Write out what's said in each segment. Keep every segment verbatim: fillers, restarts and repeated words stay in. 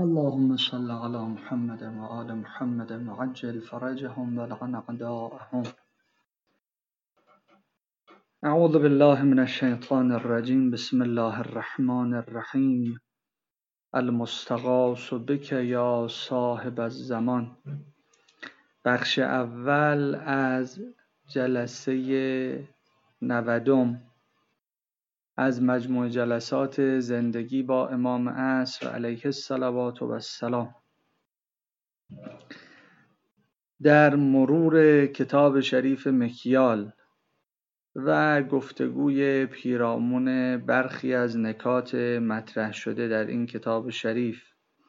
اللهم صل على محمد وآل محمد وعجل فرجهم ولعن أعداءهم. أعوذ بالله من الشيطان الرجيم. بسم الله الرحمن الرحیم. المستغاث بک یا صاحب الزمان. بخش اول از جلسه نودم از مجموع جلسات زندگی با امام عصر علیه الصلوات و السلام. در مرور کتاب شریف مکیال و گفتگوی پیرامون برخی از نکات مطرح شده در این کتاب شریف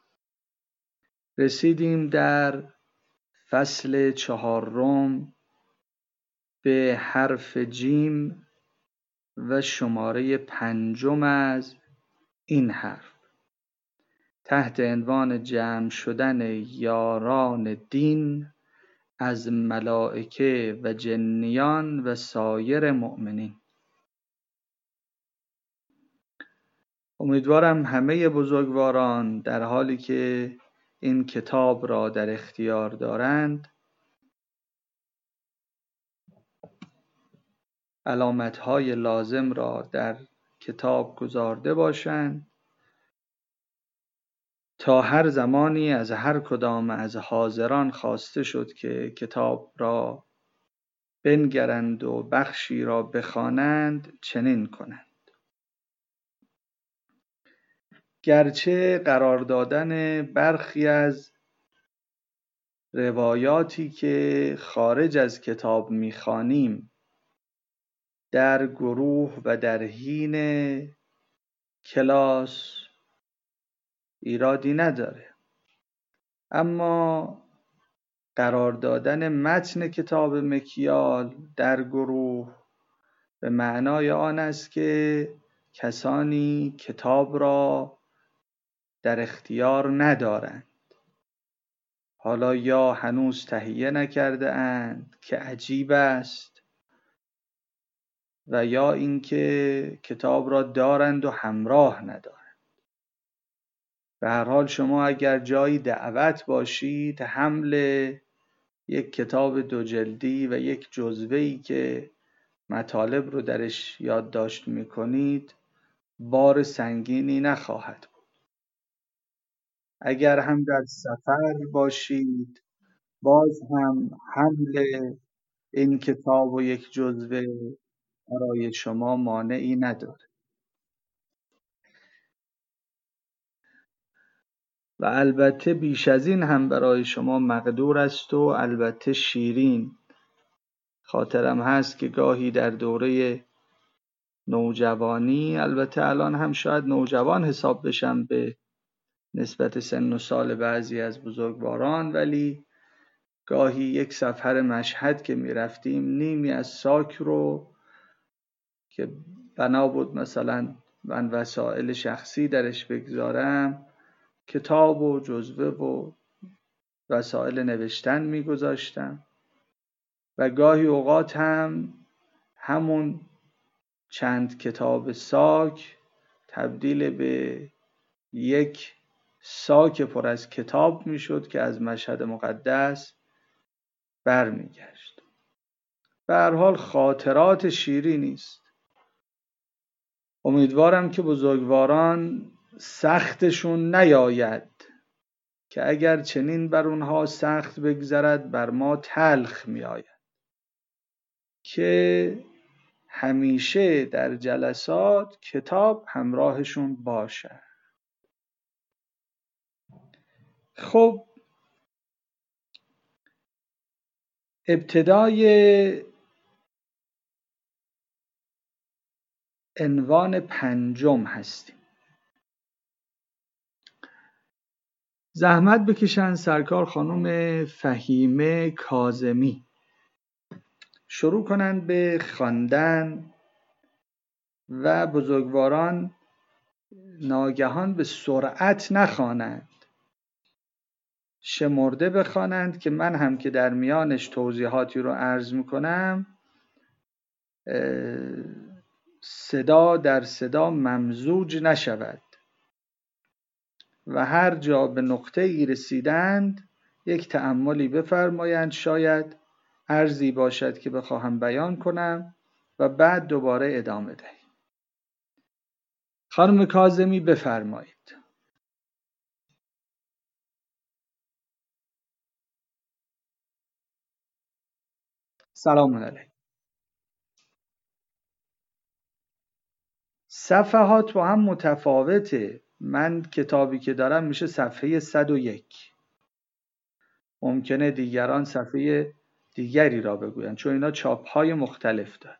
رسیدیم در فصل چهارم به حرف جیم و شماره پنجم از این حرف تحت عنوان جمع شدن یاران دین از ملائکه و جنیان و سایر مؤمنین. امیدوارم همه بزرگواران در حالی که این کتاب را در اختیار دارند علامت‌های لازم را در کتاب گذارده باشند تا هر زمانی از هر کدام از حاضران خواسته شد که کتاب را بنگرند و بخشی را بخوانند چنین کنند. گرچه قرار دادن برخی از روایاتی که خارج از کتاب می‌خوانیم در گروه و در حین کلاس ایرادی نداره، اما قرار دادن متن کتاب مکیال در گروه به معنای آن است که کسانی کتاب را در اختیار ندارند، حالا یا هنوز تهیه نکرده اند که عجیب است و یا اینکه کتاب را دارند و همراه ندارند. به هر حال شما اگر جایی دعوت باشید حمل یک کتاب دو جلدی و یک جزوه‌ای که مطالب رو درش یادداشت می‌کنید بار سنگینی نخواهد بود. اگر هم در سفر باشید باز هم حمل این کتاب و یک جزوه برای شما مانعی نداره. و البته بیش از این هم برای شما مقدور است و البته شیرین. خاطرم هست که گاهی در دوره نوجوانی، البته الان هم شاید نوجوان حساب بشم به نسبت سن و سال بعضی از بزرگواران، ولی گاهی یک سفر مشهد که می رفتیم نیمی از ساک رو که بنا بود مثلا من وسایل شخصی درش بگذارم کتاب و جزوه و وسایل نوشتن می گذاشتم و گاهی اوقات هم همون چند کتاب ساک تبدیل به یک ساک پر از کتاب می شد که از مشهد مقدس برمی گشت. به هر حال خاطرات شیرینی است. امیدوارم که بزرگواران سختشون نیاید که اگر چنین بر اونها سخت بگذرد بر ما تلخ می آید، که همیشه در جلسات کتاب همراهشون باشه. خب ابتدای عنوان پنجم هستیم. زحمت بکشن سرکار خانم فهیمه کاظمی شروع کنند به خواندن و بزرگواران ناگهان به سرعت نخوانند، شمرده بخوانند که من هم که در میانش توضیحاتی رو عرض میکنم صدا در صدا ممزوج نشود. و هر جا به نقطه ای رسیدند یک تأملی بفرمایند، شاید عرضی باشد که بخواهم بیان کنم و بعد دوباره ادامه دهیم. خانم کاظمی بفرمایید. سلام علیکم. صفحات با هم متفاوته. من کتابی که دارم میشه صفحه صد و یک. ممکنه دیگران صفحه دیگری را بگویند چون اینا چاپ‌های مختلف داره.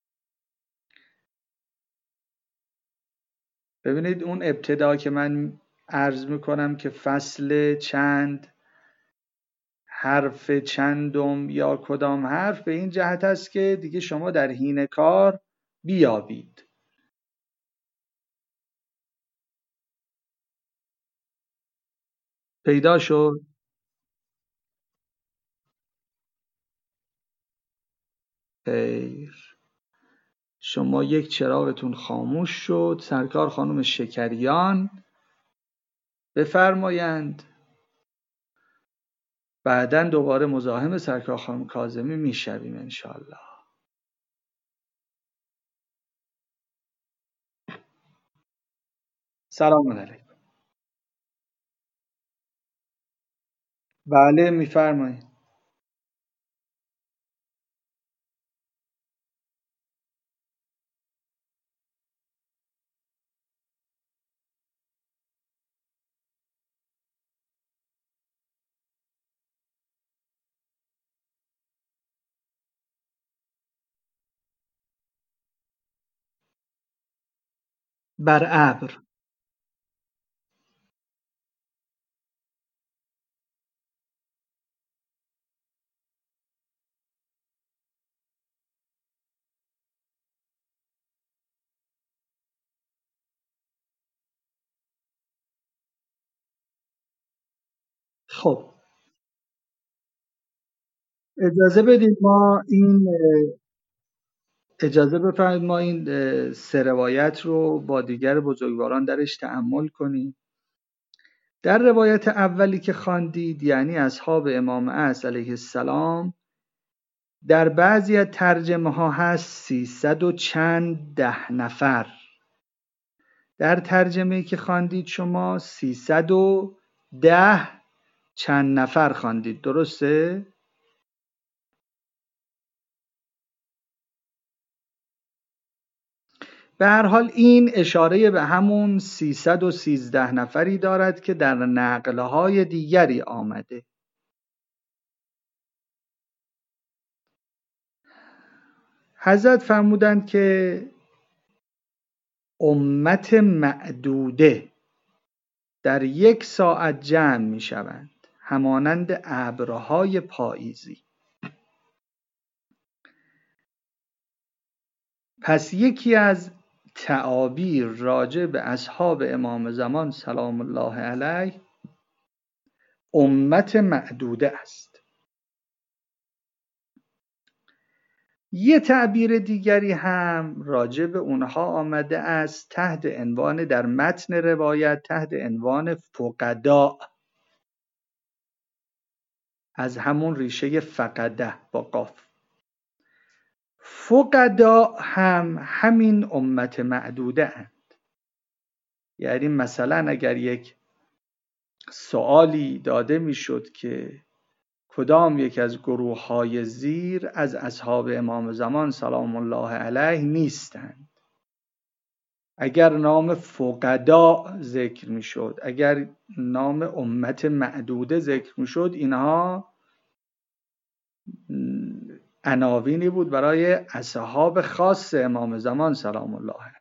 ببینید اون ابتدا که من عرض میکنم که فصل چند، حرف چندم یا کدام حرف، به این جهت است که دیگه شما در حین کار بیابید. پیدا شد؟ خیر. شما یک چراغتون خاموش شد. سرکار خانم شکریان بفرمایند. بعداً دوباره مزاحم سرکار خانم کاظمی میشویم انشاءالله. سلام علیکم. بله میفرمایید. بر ابر. خب اجازه بدید ما این اجازه بفرمایید ما این سه روایت رو با دیگر بزرگواران درش تأمل کنیم. در روایت اولی که خواندید، یعنی اصحاب امام عصر علیه السلام، در بعضی از ترجمه ها هست سیصد و چند ده نفر. در ترجمه‌ای که خواندید شما سیصد و ده چند نفر خواندید، درسته؟ به هر حال این اشاره به همون سیصد و سیزده نفری دارد که در نقلهای دیگری آمده. حضرت فرمودند که امت معدوده در یک ساعت جمع می شوند، همانند ابرهای پاییزی. پس یکی از تعابیر راجع به اصحاب امام زمان سلام الله علیه امت معدوده است. یه تعبیر دیگری هم راجع به اونها آمده است تحت عنوان، در متن روایت تحت عنوان فقدا، از همون ریشه فقده با قاف. فقدا هم همین امت معدوده اند. یعنی مثلا اگر یک سوالی داده میشد که کدام یک از گروه های زیر از اصحاب امام زمان سلام الله علیه نیستند، اگر نام فقدا ذکر میشد، اگر نام امت معدوده ذکر میشد، اینها عناوینی بود برای اصحاب خاص امام زمان سلام الله علیه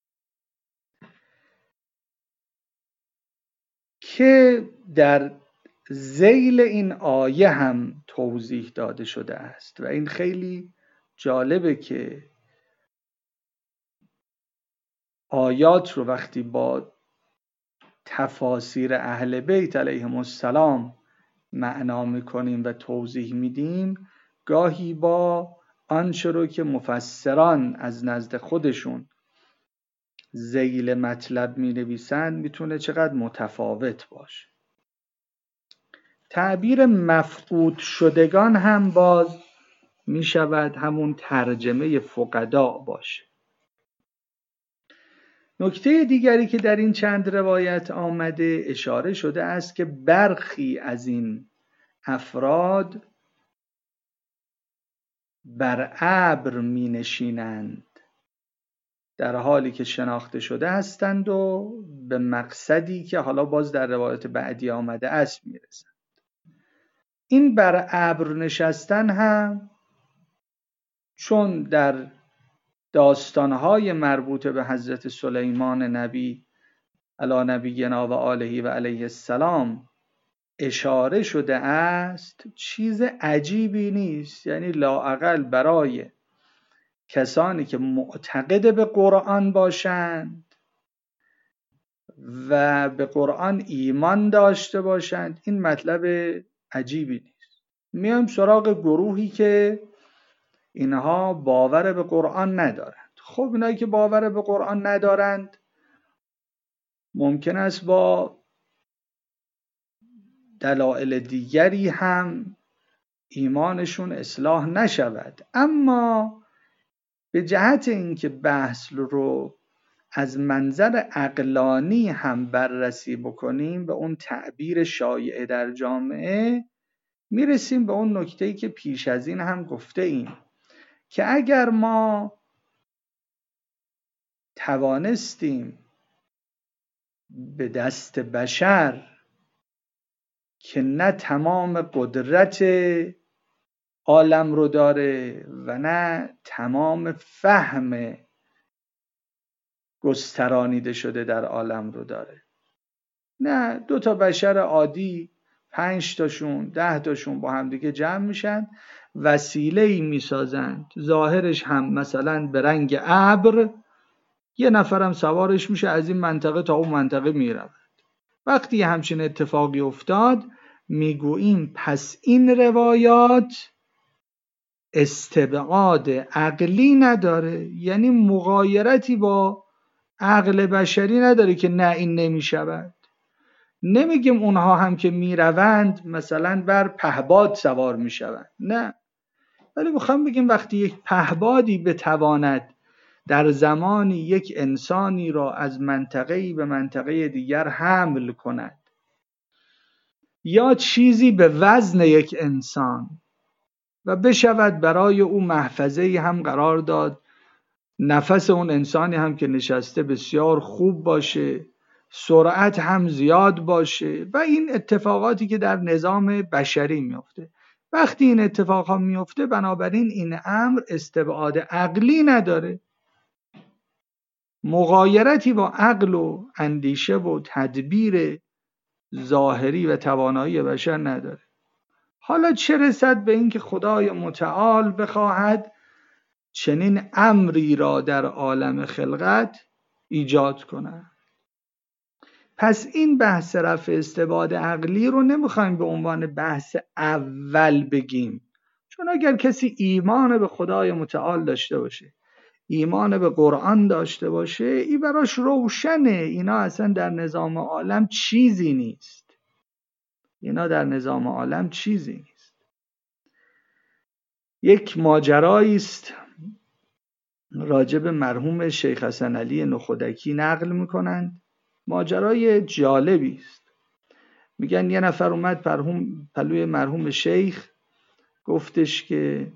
که در ذیل این آیه هم توضیح داده شده است. و این خیلی جالبه که آیات رو وقتی با تفاسیر اهل بیت علیهم السلام معنا میکنیم و توضیح میدیم، گاهی با آنچه رو که مفسران از نزد خودشون ذیل مطلب می نویسند میتونه چقدر متفاوت باشه. تعبیر مفقود شدگان هم باز می شود همون ترجمه فقدا باشه. نکته دیگری که در این چند روایت آمده اشاره شده است که برخی از این افراد بر ابر می نشینند در حالی که شناخته شده هستند و به مقصدی که حالا باز در روایت بعدی آمده است می رسند. این بر ابر نشستن هم چون در داستانهای مربوط به حضرت سلیمان نبی علی نبینا و آله و علیه السلام اشاره شده است، چیز عجیبی نیست. یعنی لااقل برای کسانی که معتقد به قرآن باشند و به قرآن ایمان داشته باشند این مطلب عجیبی نیست. میایم سراغ گروهی که اینها باور به قرآن ندارند. خب اینایی که باور به قرآن ندارند ممکن است با دلایل دیگری هم ایمانشون اصلاح نشود، اما به جهت اینکه بحث رو از منظر عقلانی هم بررسی بکنیم به اون تعبیر شایع در جامعه، میرسیم به اون نکته‌ای که پیش از این هم گفته ایم که اگر ما توانستیم به دست بشر که نه تمام قدرت عالم رو داره و نه تمام فهم گسترانیده شده در عالم رو داره، نه دو تا بشر عادی پنج تاشون ده تاشون با هم دیگه جمع میشن وسیله‌ای میسازند ظاهرش هم مثلا به رنگ ابر، یه نفرم سوارش میشه از این منطقه تا اون منطقه میرود. وقتی همچین اتفاقی افتاد میگوییم پس این روایات استبعاد عقلی نداره، یعنی مغایرتی با عقل بشری نداره که نه این نمیشود. نمیگیم اونها هم که میروند مثلا بر پهباد سوار میشوند، نه، ولی میخوام بگیم وقتی یک پهبادی بتواند در زمانی یک انسانی را از منطقه‌ای به منطقه دیگر حمل کند یا چیزی به وزن یک انسان و بشود برای او محفظه‌ای هم قرار داد، نفس اون انسانی هم که نشسته بسیار خوب باشه، سرعت هم زیاد باشه و این اتفاقاتی که در نظام بشری میفته. وقتی این اتفاقا میفته بنابراین این امر استبعاد عقلی نداره، مغایرتی با عقل و اندیشه و تدبیر ظاهری و توانایی بشر نداره. حالا چه رسد به اینکه خدای متعال بخواهد چنین امری را در عالم خلقت ایجاد کند. پس این بحث رفع استبعاد عقلی رو نمیخوایم به عنوان بحث اول بگیم، چون اگر کسی ایمان به خدای متعال داشته باشه، ایمان به قرآن داشته باشه، این براش روشنه اینا اصلا در نظام عالم چیزی نیست، اینا در نظام عالم چیزی نیست. یک ماجرایی است راجب مرحوم شیخ حسن علی نخودکی نقل میکنند، ماجرای جالبی است. میگن یه نفر اومد مرحوم پلوی مرحوم شیخ گفتش که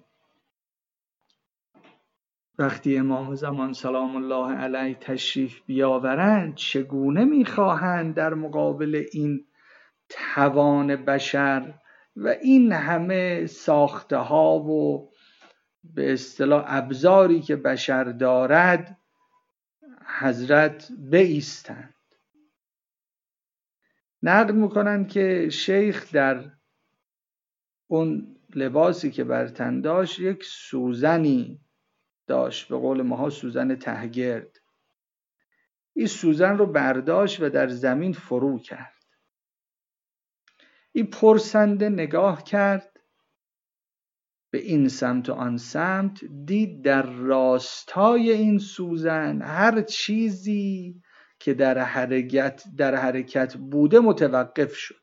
وقتی امام زمان سلام الله علیه تشریف بیاورند چگونه میخواهند در مقابل این توان بشر و این همه ساخته ها و به اصطلاح ابزاری که بشر دارد حضرت بایستند. نقل میکنند که شیخ در اون لباسی که بر تن داشت یک سوزنی داشت، به قول ماها سوزن تهگرد. این سوزن رو برداشت و در زمین فرو کرد. این پرسنده نگاه کرد به این سمت و آن سمت، دید در راستای این سوزن هر چیزی که در حرکت در حرکت بوده متوقف شد.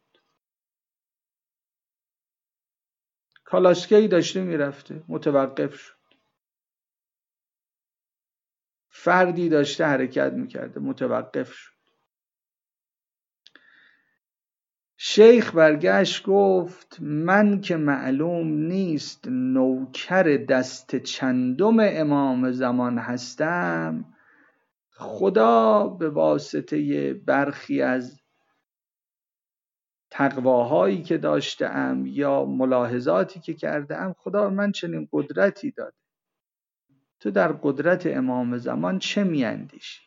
کالاسکه‌ای داشته میرفته، متوقف شد. فردی داشته حرکت میکرده، متوقف شد. شیخ برگشت گفت من که معلوم نیست نوکر دست چندم امام زمان هستم، خدا به واسطه برخی از تقواهایی که داشتم یا ملاحظاتی که کردم، خدا من چنین قدرتی داد. تو در قدرت امام زمان چه میاندیشی؟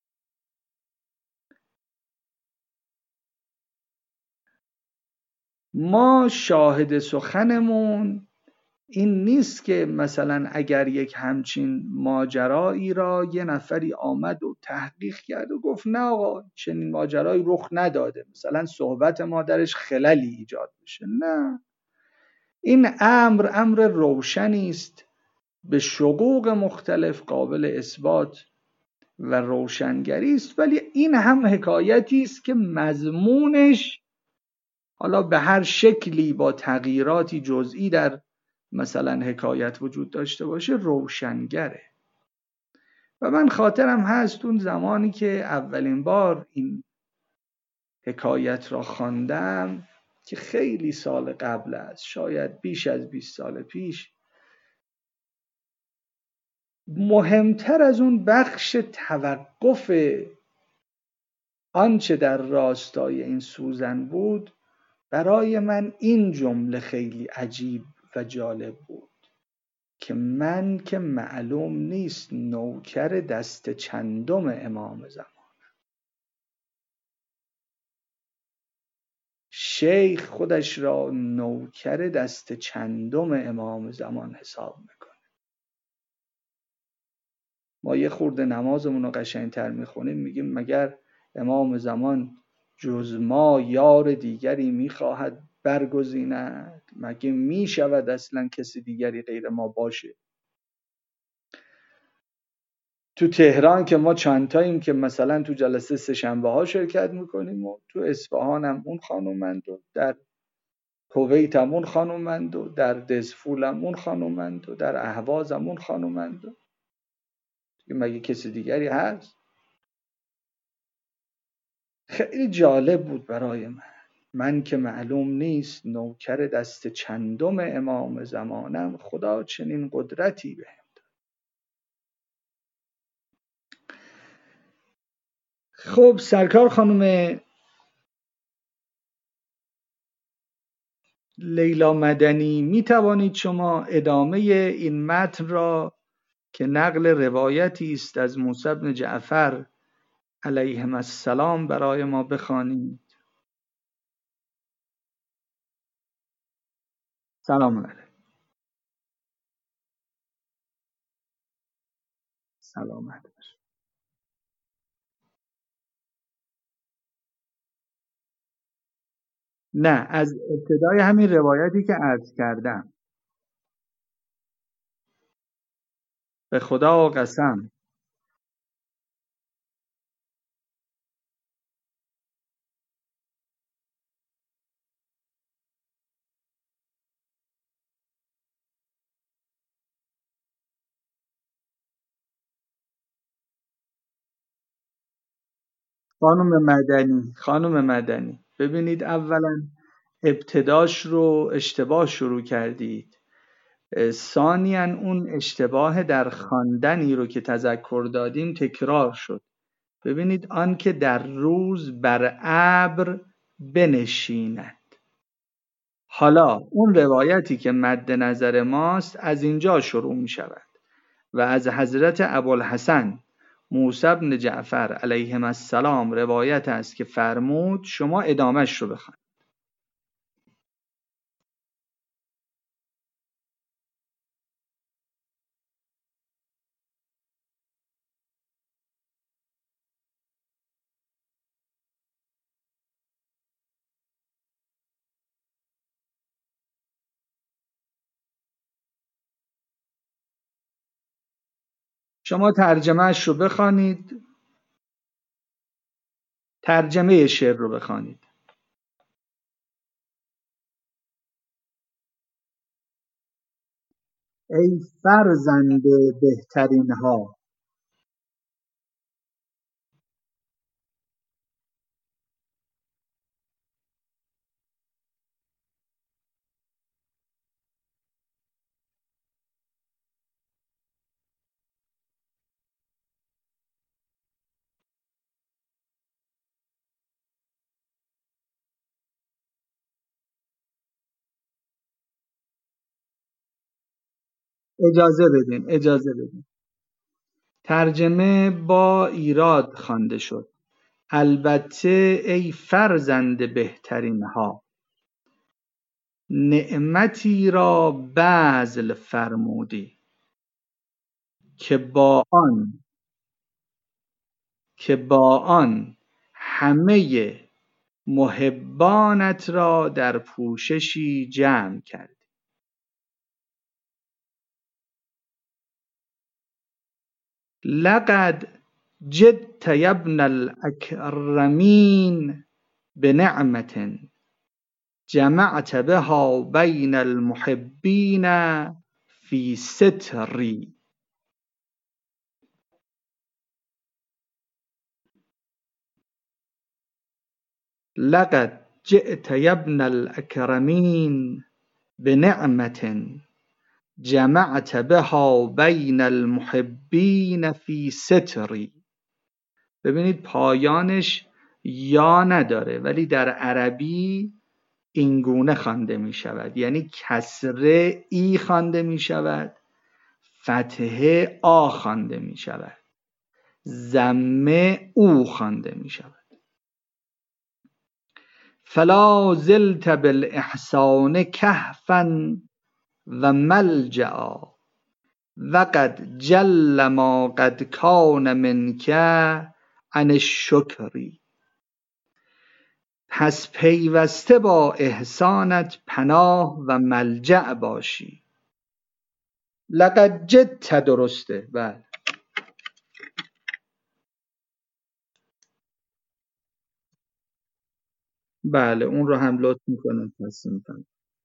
ما شاهد سخنمون این نیست که مثلا اگر یک همچین ماجرایی را یه نفری آمد و تحقیق کرد و گفت نه آقا چنین ماجرایی رخ نداده، مثلا صحبت ما درش خللی ایجاد بشه. نه، این امر امر روشنی است، به شقوق مختلف قابل اثبات و روشنگری است، ولی این هم حکایتی است که مضمونش حالا به هر شکلی با تغییراتی جزئی در مثلا حکایت وجود داشته باشه روشنگره. و من خاطرم هست اون زمانی که اولین بار این حکایت را خواندم که خیلی سال قبل است، شاید بیش از بیست سال پیش، مهمتر از اون بخش توقف آنچه در راستای این سوزن بود، برای من این جمله خیلی عجیب و جالب بود که من که معلوم نیست نوکر دست چندم امام زمان. شیخ خودش را نوکر دست چندم امام زمان حساب میکنه. ما یه خورده نمازمون رو قشنگتر میخونیم، میگیم مگر امام زمان جز ما یار دیگری میخواهد برگزیند؟ مگه میشود اصلا کسی دیگری غیر ما باشه؟ تو تهران که ما چند تاییم که مثلا تو جلسه سه شنبه ها شرکت میکنیم و تو اصفهان هم اون خانومند و در کویت هم اون خانومند و در دزفول هم اون خانومند و در اهواز هم اون خانومند و مگه کسی دیگری هست؟ خیلی جالب بود برای من. من که معلوم نیست نوکر دست چندم امام زمانم، خدا چنین قدرتی بهم داد. خب سرکار خانم لیلا مدنی، می توانید شما ادامه این متن را که نقل روایتی است از موسی بن جعفر علیهم السلام برای ما بخوانید؟ سلام علیکم. سلامت باش. نه، از ابتدای همین روایتی که عرض کردم. به خدا و قسم. خانم مدنی خانم مدنی ببینید، اولا ابتداش رو اشتباه شروع کردید. ثانیاً اون اشتباه در خواندنی رو که تذکر دادیم تکرار شد. ببینید آن که در روز بر ابر بنشیند. حالا اون روایتی که مد نظر ماست از اینجا شروع می شود و از حضرت ابوالحسن موسی بن جعفر علیهم السلام روایت است که فرمود شما ادامش رو بخوان. شما ترجمهش رو بخوانید، ترجمه شعر رو بخوانید. ای فرزند بهترین ها. اجازه بدین اجازه بدین ترجمه با ایراد خوانده شد. البته ای فرزند بهترین ها، نعمتی را بذل فرمودی، که با آن که با آن همه محبانت را در پوششی جمع کرد. لقد جئت یا ابن الاکرمین بنعمة جمعت بها بین المحبین فی ستری. لقد جئت یا ابن الاکرمین بنعمة جمعت بها بین المحبین فی ستری. ببینید پایانش یا نداره، ولی در عربی اینگونه خوانده می شود، یعنی کسره ای خوانده می شود، فتحه آ خوانده می شود، ضمه او خوانده می شود. فلا زلت بالاحسان کهفا و ملجأ وقد جل ما قد کان منک عن الشکر. پس پیوسته با احسانت پناه و ملجأ باشی. لقد جئت درسته. بله بله اون رو هم لطف میکنم تصحیح میکنم.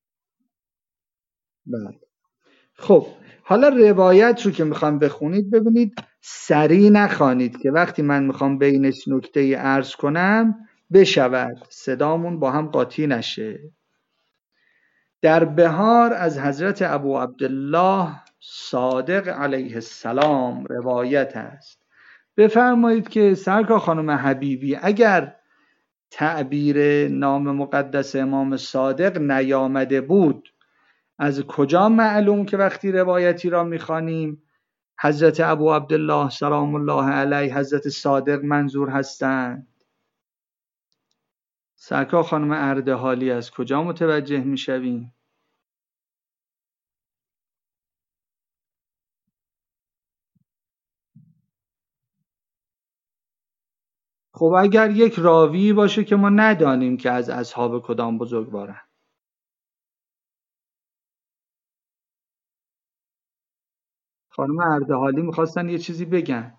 بله خب حالا روایت رو که میخوام بخونید ببینید سریع نخوانید که وقتی من میخوام بینش نکته عرض کنم بشود، صدامون با هم قاطی نشه. در بهار از حضرت ابو عبدالله صادق علیه السلام روایت است. بفرمایید که سرکار خانم حبیبی اگر تعبیر نام مقدس امام صادق نیامده بود، از کجا معلوم که وقتی روایتی را میخوانیم حضرت ابو عبدالله سلام الله علیه حضرت صادق منظور هستند؟ سرکار خانم اردهالی از کجا متوجه میشویم؟ خب اگر یک راوی باشه که ما ندانیم که از اصحاب کدام بزرگوارن. خانم اردهالی میخواستن یه چیزی بگن.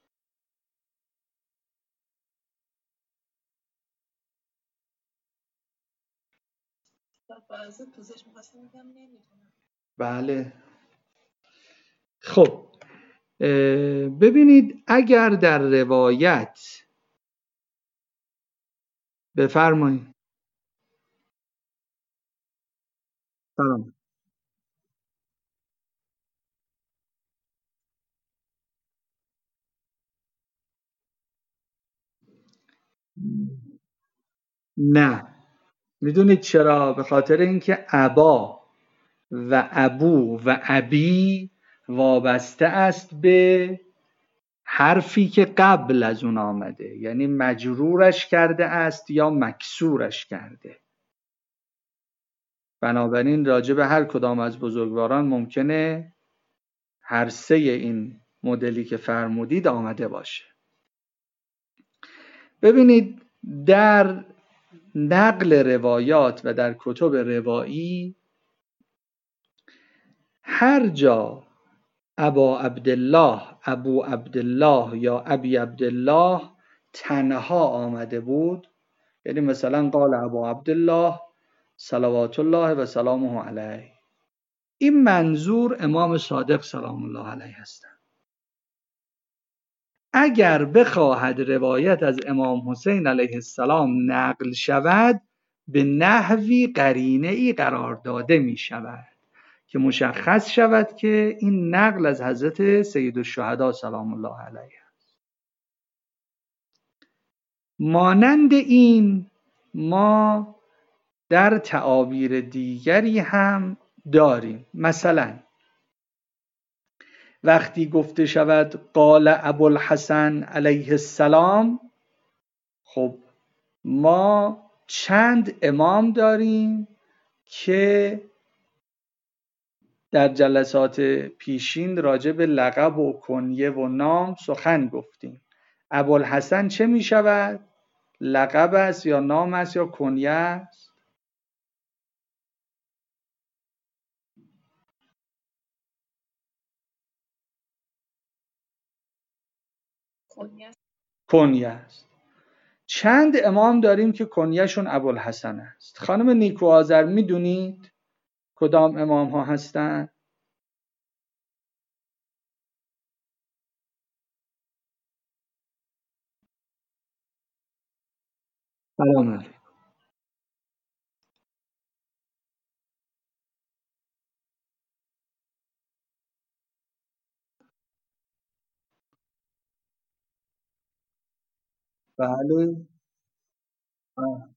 بله خب ببینید اگر در روایت بفرمایید. سلام. نه میدونید چرا؟ به خاطر اینکه ابا و ابو و ابی وابسته است به حرفی که قبل از اون آمده، یعنی مجرورش کرده است یا مکسورش کرده. بنابراین راجع به هر کدام از بزرگواران ممکنه هر سه این مدلی که فرمودید آمده باشه. ببینید در نقل روایات و در کتب روایی هر جا ابا عبدالله، ابو عبدالله یا ابی عبدالله تنها آمده بود، یعنی مثلا قال ابا عبدالله صلوات الله و سلامه علیه، این منظور امام صادق سلام الله علیه هستند. اگر بخواهد روایت از امام حسین علیه السلام نقل شود، به نحوی قرینه ای قرار داده می شود که مشخص شود که این نقل از حضرت سید الشهدا سلام الله علیه. مانند این ما در تعابیر دیگری هم داریم. مثلا وقتی گفته شود قال ابوالحسن علیه السلام، خب ما چند امام داریم که در جلسات پیشین راجع به لقب و کنیه و نام سخن گفتیم. ابوالحسن چه می شود؟ لقب است یا نام است یا کنیه است؟ کنیه است. چند امام داریم که کنیهشون ابوالحسن است. خانم نیکو آذر میدونید کدام امام ها هستند؟ سلام علیکم. بله. آه.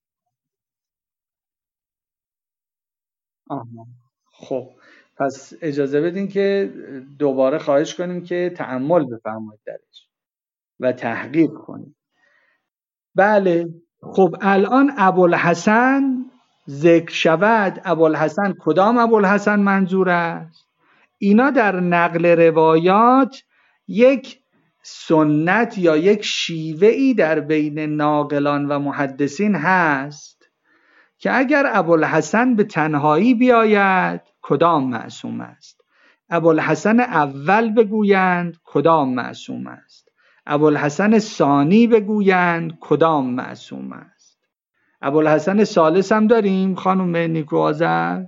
آها. خب پس اجازه بدین که دوباره خواهش کنیم که تأمل بفرمایید درش و تحقیق کنیم. بله. خب الان ابوالحسن ذکر شود، ابوالحسن کدام ابوالحسن منظور است؟ اینا در نقل روایات یک سنت یا یک شیوه‌ای در بین ناقلان و محدثین هست که اگر ابوالحسن به تنهایی بیاید کدام معصوم است، ابوالحسن اول بگویند کدام معصوم است، ابوالحسن ثانی بگویند کدام معصوم است. ابوالحسن ثالث هم داریم خانم نیکو آذر؟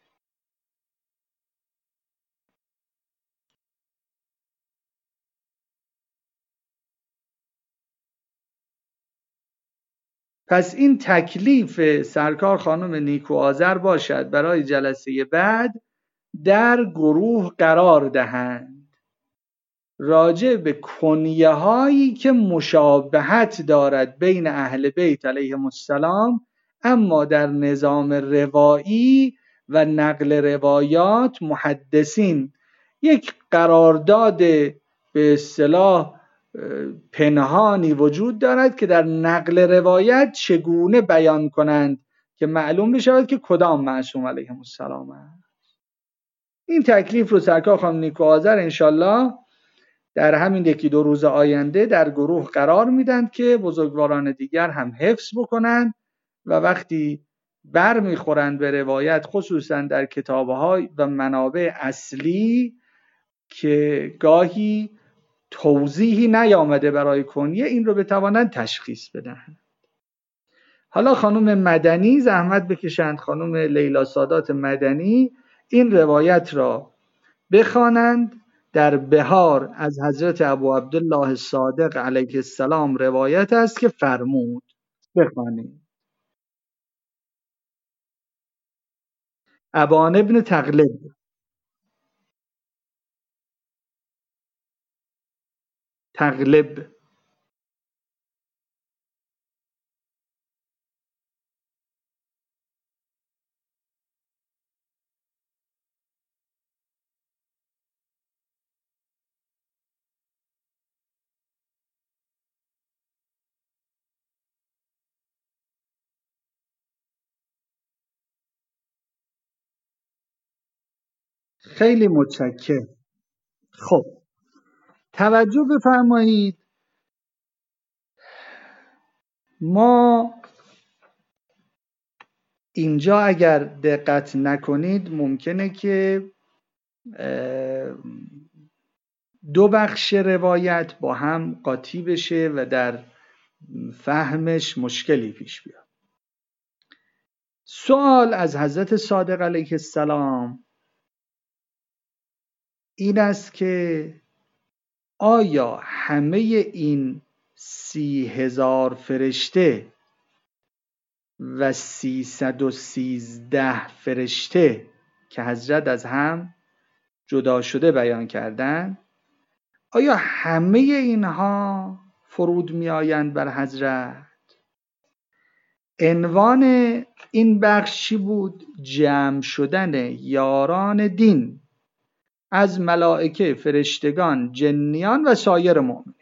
پس این تکلیف سرکار خانم نیکو آذر باشد برای جلسه بعد در گروه قرار دهند راجع به کنیه هایی که مشابهت دارد بین اهل بیت علیهم السلام، اما در نظام روایی و نقل روایات محدثین یک قرارداد به اصطلاح پنهانی وجود دارد که در نقل روایت چگونه بیان کنند که معلوم بشود که کدام معصوم علیهم السلام است. این تکلیف رو سرکار خانم نیکو آذر انشالله در همین یکی دو روز آینده در گروه قرار میدن که بزرگواران دیگر هم حفظ بکنن و وقتی بر میخورند به روایت، خصوصا در کتاب‌های و منابع اصلی که گاهی توضیحی نیامده برای کنیه، این رو بتوانند تشخیص بدن. حالا خانم مدنی زحمت بکشند، خانم لیلا سادات مدنی این روایت را بخوانند. در بهار از حضرت ابو عبدالله صادق علیه السلام روایت است که فرمود. بخوانید. ابان ابن تغلب. تغلب. خیلی متشکرم. خب توجه بفرمایید، ما اینجا اگر دقت نکنید ممکنه که دو بخش روایت با هم قاطی بشه و در فهمش مشکلی پیش بیاد. سوال از حضرت صادق علیه السلام این است که آیا همه این سی هزار فرشته و سیصد و سیزده فرشته که حضرت از هم جدا شده بیان کردند، آیا همه اینها فرود می آیند بر حضرت؟ عنوان این بخش چی بود؟ جمع شدن یاران دین از ملائکه، فرشتگان، جنیان و سایر مؤمنین.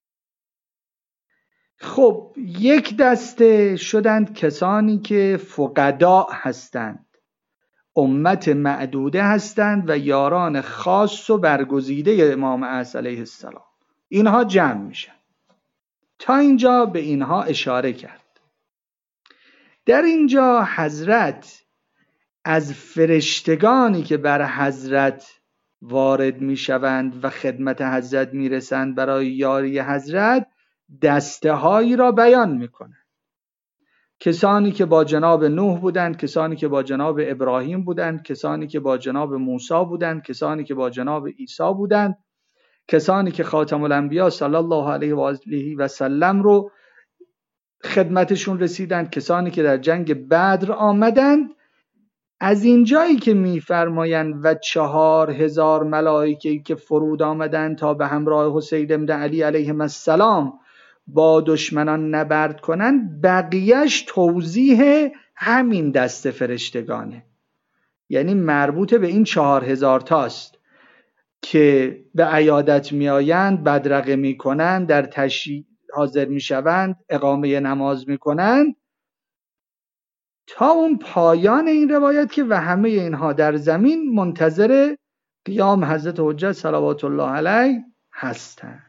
خب یک دسته شدند کسانی که فقدا هستند، امت معدوده هستند و یاران خاص و برگزیده امام اعظم علیه السلام. اینها جمع میشن. تا اینجا به اینها اشاره کرد. در اینجا حضرت از فرشتگانی که بر حضرت وارد میشوند و خدمت حضرت میرسند برای یاری حضرت دسته هایی را بیان میکنند. کسانی که با جناب نوح بودند، کسانی که با جناب ابراهیم بودند، کسانی که با جناب موسی بودند، کسانی که با جناب عیسی بودند، کسانی که خاتم الانبیا صلی الله علیه و آله و سلم رو خدمتشون رسیدند، کسانی که در جنگ بدر آمدند. از اینجایی که میفرمایند و چهار هزار ملائکه که فرود آمدند تا به همراه حسین بن علی علیهم السلام با دشمنان نبرد کنند، بقیهش توضیح همین دست فرشتگانه، یعنی مربوط به این چهار هزار تاست که به عیادت می آیند، بدرقه می کنند، در تشییع حاضر می شوند، اقامه نماز می کنند، تا اون پایان این روایت که و همه اینها در زمین منتظر قیام حضرت حجت صلوات الله علیه هستند.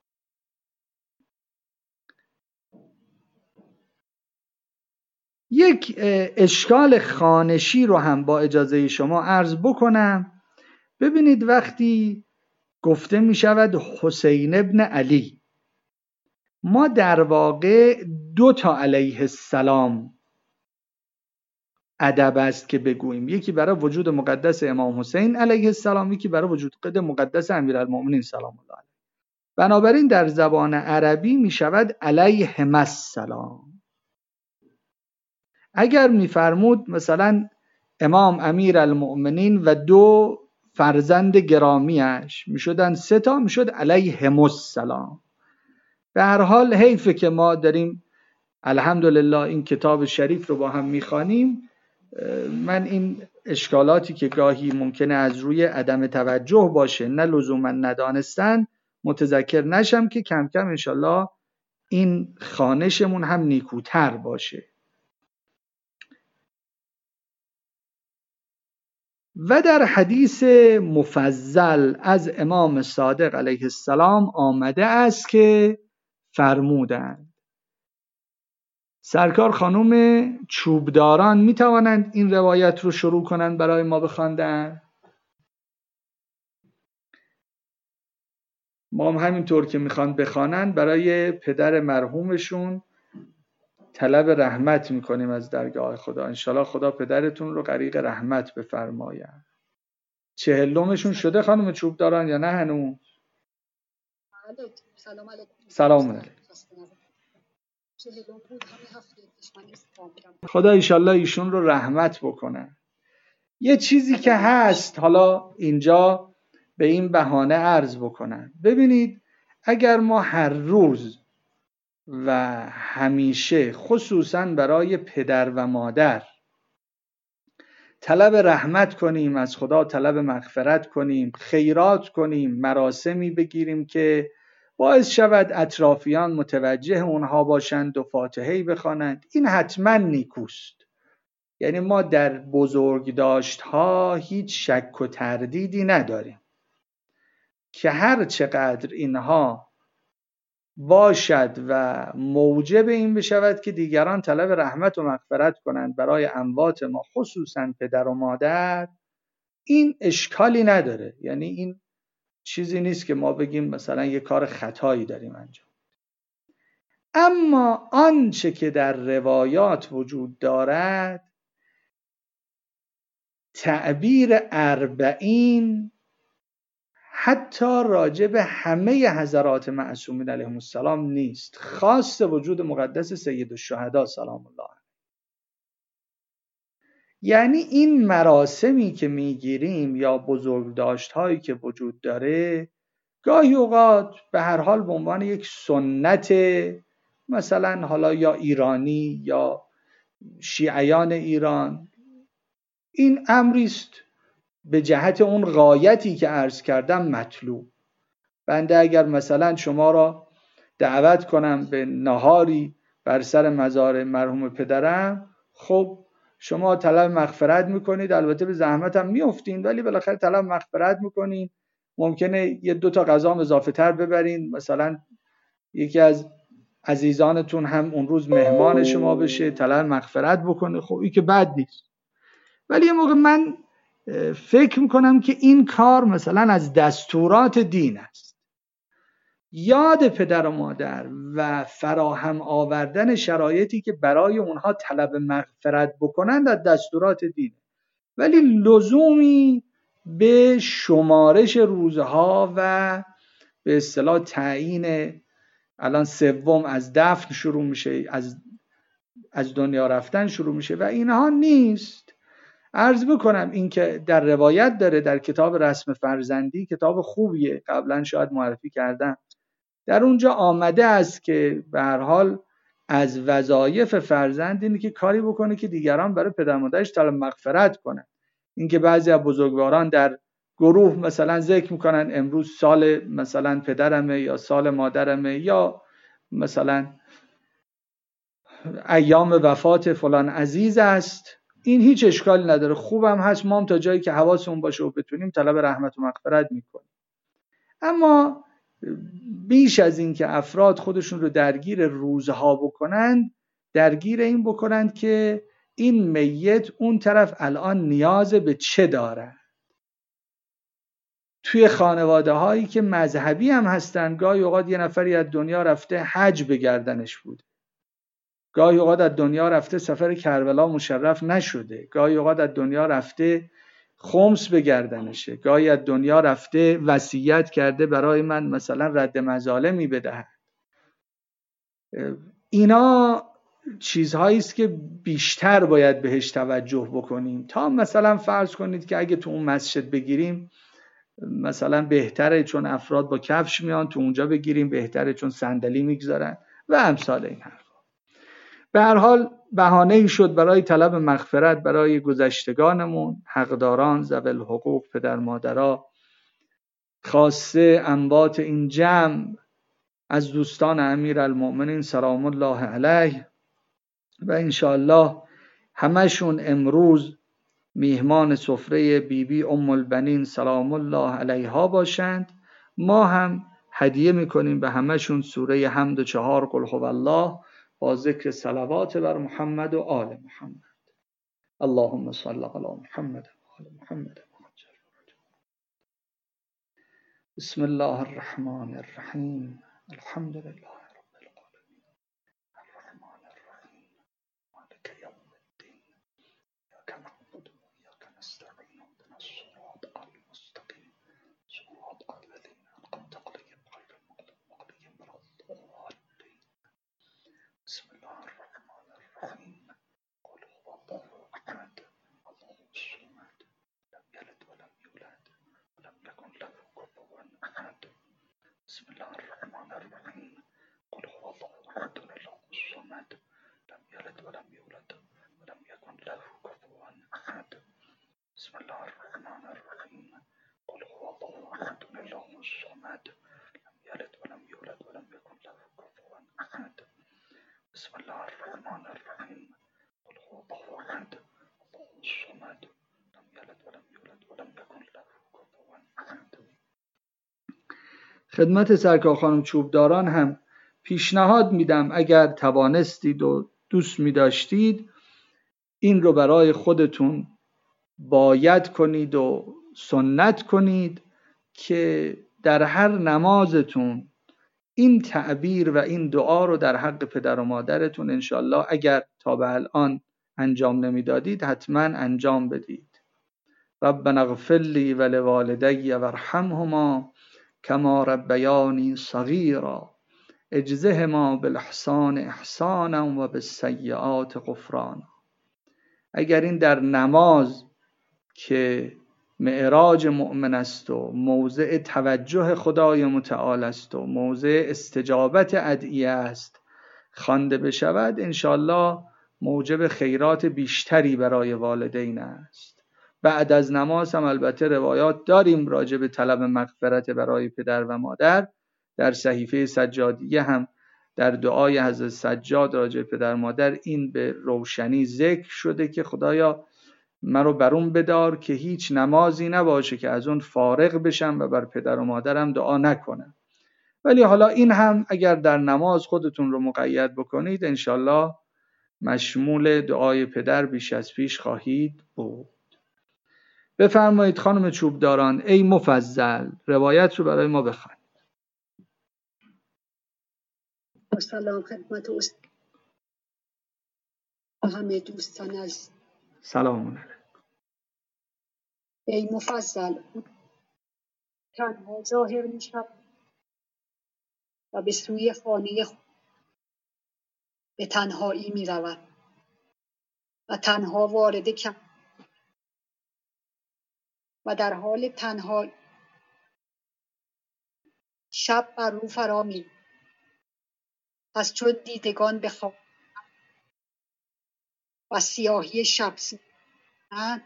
یک اشکال خوانشی رو هم با اجازه شما عرض بکنم. ببینید وقتی گفته می شود حسین ابن علی، ما در واقع دو تا علیه السلام ادب است که بگوییم، یکی برای وجود مقدس امام حسین علیه السلام، یکی برای وجود قد مقدس امیرالمؤمنین سلام الله علیه. بنابراین در زبان عربی می شود علیهم السلام. اگر میفرمود مثلا امام امیرالمؤمنین و دو فرزند گرامیش میشدن سه تا، میشد علیهم السلام. به هر حال حیفه که ما داریم الحمدلله این کتاب شریف رو با هم میخوانیم. من این اشکالاتی که گاهی ممکنه از روی عدم توجه باشه، نه لزوما ندانستن، متذکر نشم که کم کم انشالله این خوانشمون هم نیکوتر باشه. و در حدیث مفضل از امام صادق علیه السلام آمده است که فرمودند سرکار خانم چوبداران می توانند این روایت رو شروع کنند برای ما بخواندن؟ ما هم همینطور که میخوان بخوانند برای پدر مرحومشون طلب رحمت میکنیم از درگاه خدا. انشالله خدا پدرتون رو غریق رحمت بفرماید. چهلمشون شده خانم چوبداران یا نه هنوز؟ سلام علیکم. سلام علیکم. خدا انشالله ایشون رو رحمت بکنه. یه چیزی که هست حالا اینجا به این بهانه عرض بکنم. ببینید اگر ما هر روز و همیشه خصوصا برای پدر و مادر طلب رحمت کنیم، از خدا طلب مغفرت کنیم، خیرات کنیم، مراسمی بگیریم که باعث شود اطرافیان متوجه اونها باشند و فاتحه‌ای بخوانند، این حتما نیکوست. یعنی ما در بزرگداشت‌ها هیچ شک و تردیدی نداریم که هر چقدر اینها باشد و موجب این بشود که دیگران طلب رحمت و مغفرت کنند برای اموات ما، خصوصا پدر و مادر، این اشکالی نداره. یعنی این چیزی نیست که ما بگیم مثلا یه کار خطایی داریم انجام. اما آنچه که در روایات وجود دارد، تعبیر اربعین حتی راجع به همه حضرات معصومین علیهم السلام نیست، خاص وجود مقدس سید الشهدا سلام الله علیه. یعنی این مراسمی که میگیریم یا بزرگداشت هایی که وجود داره، گاهی اوقات به هر حال به عنوان یک سنت مثلا حالا یا ایرانی یا شیعیان ایران، این امریست به جهت اون غایتی که عرض کردم مطلوب. بنده اگر مثلا شما را دعوت کنم به نهاری بر سر مزار مرحوم پدرم، خب شما طلب مغفرت میکنید، البته به زحمت هم میافتین، ولی بالاخره طلب مغفرت میکنید. ممکنه یه دو تا غذا اضافه تر ببرین، مثلا یکی از عزیزانتون هم اون روز مهمان شما بشه، طلب مغفرت بکنه، خب این که بد نیست. ولی یه موقع من فکر میکنم که این کار مثلا از دستورات دین است. یاد پدر و مادر و فراهم آوردن شرایطی که برای اونها طلب مغفرت بکنند از دستورات دین، ولی لزومی به شمارش روزها و به اصطلاح تعیین الان سوم از دفن شروع میشه، از از دنیا رفتن شروع میشه و اینها نیست. عرض بکنم این که در روایت داره، در کتاب رسم فرزندی، کتاب خوبیه، قبلا شاید معرفی کردم، در اونجا آمده است که به هر حال از وظایف فرزند اینه که کاری بکنه که دیگران برای پدر مادرش طلب مغفرت کنن. اینکه بعضی از بزرگواران در گروه مثلا ذکر میکنن امروز سال مثلا پدرمه یا سال مادرمه یا مثلا ایام وفات فلان عزیز است، این هیچ اشکالی نداره، خوبم هست، ما هم تا جایی که حواسمون باشه و بتونیم طلب رحمت و مغفرت میکنیم. اما بیش از این که افراد خودشون رو درگیر روزها بکنند، درگیر این بکنند که این میت اون طرف الان نیاز به چه داره. توی خانواده هایی که مذهبی هم هستن، گاهی اوقات یه نفری از دنیا رفته حج به گردنش بود، گاهی اوقات از دنیا رفته سفر کربلا مشرف نشده، گاهی اوقات از دنیا رفته خمس به گردنشه، گاهی از دنیا رفته وصیت کرده برای من مثلا رد مظالمی بدهد. اینا چیزهایی است که بیشتر باید بهش توجه بکنیم تا مثلا فرض کنید که اگه تو اون مسجد بگیریم مثلا بهتره چون افراد با کفش میان، تو اونجا بگیریم بهتره چون صندلی میگذارن و امثال این حرفا. به هر حال بهانه‌ای شد برای طلب مغفرت برای گذشتگانمون، حقداران، ذوی الحقوق، پدر مادرها، خاصه انبات این جمع از دوستان امیرالمؤمنین سلام الله علیه و انشاءالله همشون امروز میهمان سفره بیبی بی ام البنین سلام الله علیها باشند. ما هم هدیه میکنیم به همشون سوره حمد و چهار قل هو الله با ذکر صلوات بر محمد و آل محمد. اللهم صل علی محمد و آل محمد. بسم الله الرحمن الرحیم. الحمد لله رب العالمین الرحمن الرحیم مالک یوم الدین ایاک نعبد و ایاک نستعین اهدنا الصراط المستقیم صراط الذین انعمت علیهم غیر المغضوب علیهم ولا الضالین. بسم الله الرحمن الرحیم. قل هو الله احد الله الصمد لم یلد ولم یولد ولم یکن له کفوا احد. بسم الله الرحمن الرحیم. قل هو الله احد الله الصمد لم يلد ولم يولد ولم يكن له كفوا احد. بسم الله الرحمن الرحیم. قل هو الله احد الله الصمد لم يلد ولم يولد ولم يكن له كفوا احد. بسم الله الرحمن الرحیم. قل هو الله احد الله الصمد لم يلد ولم يولد ولم يكن له كفوا احد. خدمت سرکار خانم چوبداران هم پیشنهاد میدم اگر توانستید و دوست می‌داشتید این رو برای خودتون باید کنید و سنت کنید که در هر نمازتون این تعبیر و این دعا رو در حق پدر و مادرتون انشالله اگر تا به الان انجام نمیدادید حتما انجام بدید. ربنا اغفر لی و لوالدی وارحمهما کما ربیانی صغیرا اجزهما بالاحسان احسانا و بالسیئات غفرانا. اگر این در نماز که معراج مؤمن است و موضع توجه خدای متعال است و موضع استجابت ادعیه است خوانده بشود انشالله موجب خیرات بیشتری برای والدین است. بعد از نماز هم البته روایات داریم راجع به طلب مغفرت برای پدر و مادر. در صحیفه سجادیه هم در دعای حضرت سجاد راجع به پدر مادر این به روشنی ذکر شده که خدایا مرا برون بدار که هیچ نمازی نباشه که از اون فارغ بشم و بر پدر و مادرم دعا نکنم. ولی حالا این هم اگر در نماز خودتون رو مقید بکنید انشالله مشمول دعای پدر بیش از پیش خواهید بود. بفرمایید خانم چوبداران. ای مفضل روایت رو برای ما بخوان. سلام خدمت است همه دوستان از سلام علیکم. ای مفضل تنها ظاهر می شود و به سوی خانه خود به تنهایی می رود و تنها وارد کم و در حال تنهایی شب بر رو فرا می. پس چون دیدگان به خواب و سیاهی شب سیدند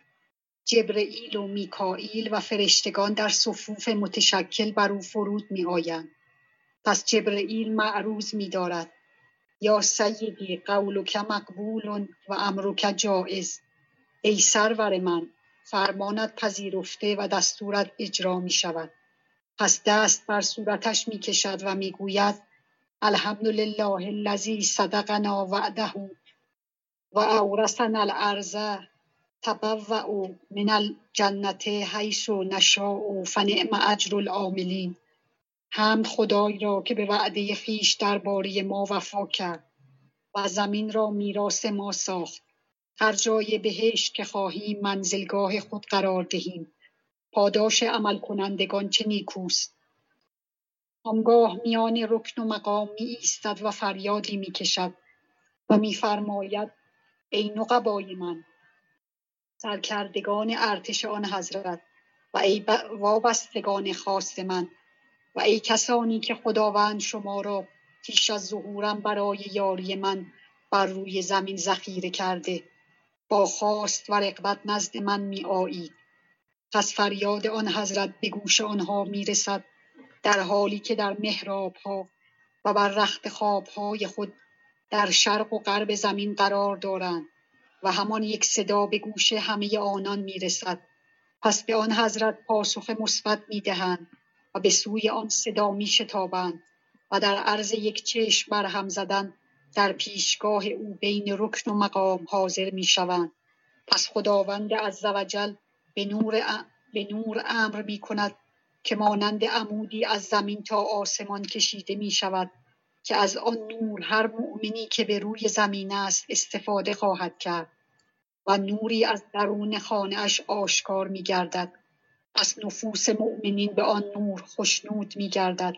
جبرئیل و میکائیل و فرشتگان در صفوف متشکل بر او فرود می آیند. پس جبرئیل معروض می دارد یا سیدی قولک مقبول و امرک جائز. ای سرور من فرمانت پذیرفته و دستورت اجرا می شود. پس دست بر صورتش می کشد و می گوید الحمدلله الذی صدقنا وعده و اورثنا الارض تبوأ من الجنة حیث نشاء فنعم اجر العاملین. حمد خدای را که به وعده خویش درباره ما وفا کرد و زمین را میراث ما ساخت. هر جای بهشت که خواهیم منزلگاه خود قرار دهیم. پاداش عمل کنندگان چه نیکوست. آنگاه میان رکن و مقام می ایستد و فریادی می کشد و می فرماید ای نقبای من، سرکردگان ارتش آن حضرت و ای وابستگان خاص من و ای کسانی که خداوند شما را پیش از ظهورم برای یاری من بر روی زمین ذخیره کرده، با خواست و رغبت نزد من می آیید. پس فریاد آن حضرت به گوش آنها می رسد در حالی که در محراب ها و بر رخت خواب های خود در شرق و غرب زمین قرار دارند و همان یک صدا به گوش همه آنان می رسد. پس به آن حضرت پاسخ مثبت می دهند و به سوی آن صدا می شتابند و در عرض یک چشم برهم زدن در پیشگاه او بین رکن و مقام حاضر می شوند. پس خداوند عزوجل به نور ا... به نور امر می کند که مانند عمودی از زمین تا آسمان کشیده می شود که از آن نور هر مؤمنی که به روی زمین است استفاده خواهد کرد و نوری از درون خانه اش آشکار می گردد. پس نفوس مؤمنین به آن نور خوشنود می گردد.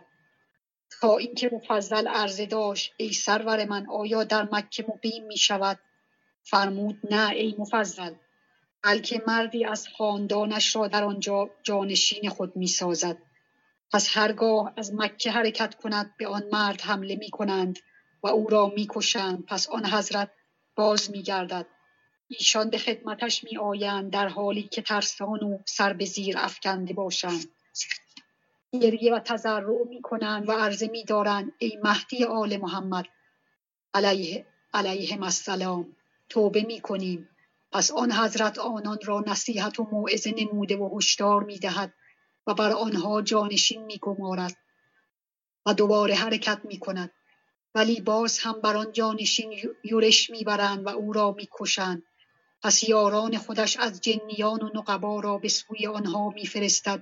تا اینکه مفضل عرضه داشت ای سرور من آیا در مکه مقیم می شود؟ فرمود نه ای مفضل، بلکه مردی از خاندانش را در آنجا جانشین خود می سازد. پس هرگاه از مکه حرکت کند به آن مرد حمله می کنند و او را می کشند. پس آن حضرت باز می گردد. ایشان به خدمتش می آیند در حالی که ترسان و سر به زیر افکنده باشند. گریه و تضرع می کنند و عرضه می دارند ای مهدی آل محمد علیه علیهم السلام توبه می کنیم. پس آن حضرت آنان را نصیحت و موعظه نموده و هشدار می دهد و بر آنها جانشین می گمارد و دوباره حرکت می کند. ولی باز هم بر آن جانشین یورش می برند و او را می کشند. پس یاران خودش از جنیان و نقبا را به سوی آنها می فرستد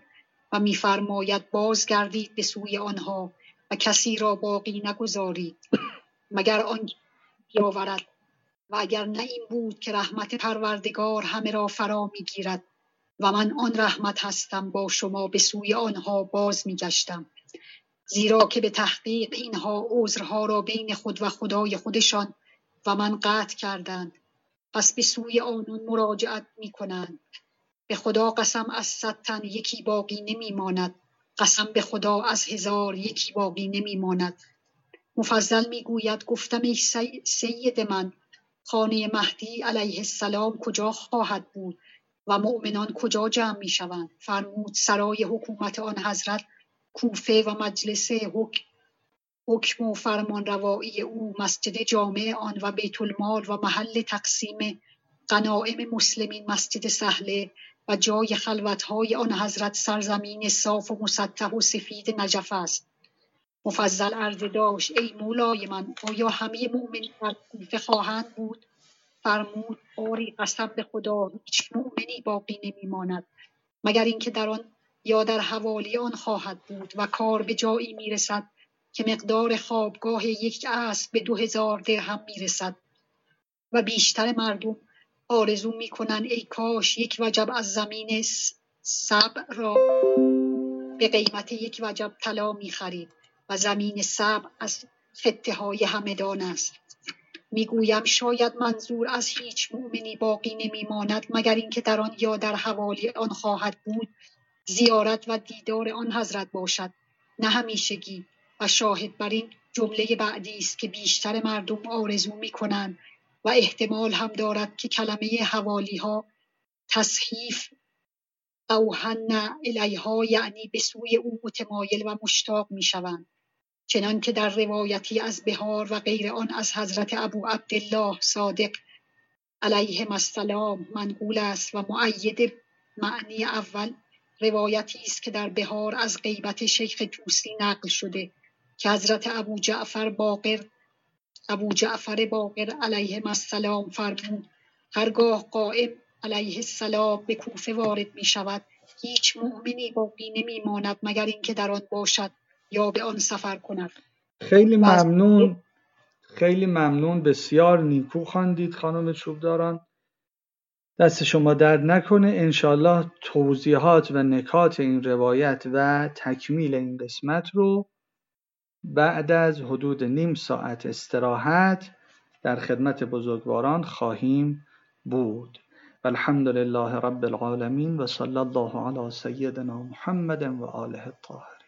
و می‌فرماید بازگردید به سوی آنها و کسی را باقی نگذارید مگر آنکه بیاورد. و اگر نه این بود که رحمت پروردگار همه را فرا می‌گیرد و من آن رحمت هستم با شما به سوی آنها باز می‌گشتم، زیرا که به تحقیق اینها عذرها را بین خود و خدای خودشان و من قطع کردند، پس به سوی آنان مراجعت می‌کنند. به خدا قسم از صد تن یکی باقی نمی‌ماند، قسم به خدا از هزار یکی باقی نمی‌ماند. مفضل می‌گوید گفتم ای سی... سید من، خانه مهدی علیه السلام کجا خواهد بود و مؤمنان کجا جمع می‌شوند؟ فرمود سرای حکومت آن حضرت، کوفه و مجلس حکم حکم و فرمان روایی او، مسجد جامع آن و بیت المال و محل تقسیم غنایم مسلمین مسجد سهله و جای خلوت‌های آن حضرت سرزمین صاف و مسطح و سفید نجف است. مفضل عرض داشت ای مولای من، آیا همه مؤمنین در کوفه خواهند بود؟ فرمود آری قسم به خدا هیچ مؤمنی باقی نمی‌ماند مگر اینکه در آن یا در حوالی آن خواهد بود و کار به جایی میرسد که مقدار خوابگاه یک اسب به دو هزار درهم میرسد و بیشتر مردم آرزو میکنند ای کاش یک وجب از زمین سبع را به قیمت یک وجب طلا میخرید و زمین سبع از خطه های همدان است. میگویم شاید منظور از هیچ مؤمنی باقی نمیماند مگر اینکه در آن یا در حوالی آن خواهد بود زیارت و دیدار آن حضرت باشد، نه همیشگی. و شاهد بر این جمله بعدی است که بیشتر مردم آرزو میکنند و احتمال هم دارد که کلمه حوالی ها تصحیف اوهن الیها یعنی به سوی او متمایل و مشتاق میشوند، چنان که در روایتی از بهار و غیر آن از حضرت ابو عبدالله صادق علیهم السلام منقول است و مؤید معنی اول روایتی است که در بهار از غیبت شیخ طوسی نقل شده که حضرت ابو جعفر باقر ابو جعفر باقر علیهم السلام فرمود هرگاه قائم علیه السلام به کوفه وارد می شود هیچ مؤمنی باقی نمی ماند مگر اینکه در آن باشد یا به آن سفر کند. خیلی ممنون، خیلی ممنون، بسیار نیکو خواندید خانم چوبداران، دست شما درد نکنه. انشالله توضیحات و نکات این روایت و تکمیل این قسمت رو بعد از حدود نیم ساعت استراحت در خدمت بزرگواران خواهیم بود. والحمد لله رب العالمین و صلی الله علی سیدنا محمد و آله الطاهرین.